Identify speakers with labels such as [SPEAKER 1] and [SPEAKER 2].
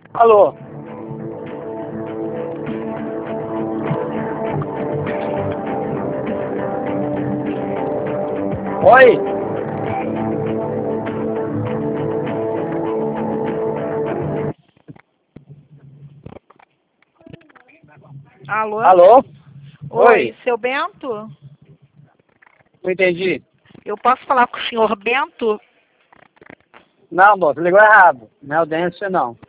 [SPEAKER 1] Alô? Oi?
[SPEAKER 2] Alô?
[SPEAKER 1] Alô?
[SPEAKER 2] Oi, seu Bento?
[SPEAKER 1] Não entendi.
[SPEAKER 2] Eu posso falar com o senhor Bento?
[SPEAKER 1] Não, moço, ligou errado. Não é audiência, não.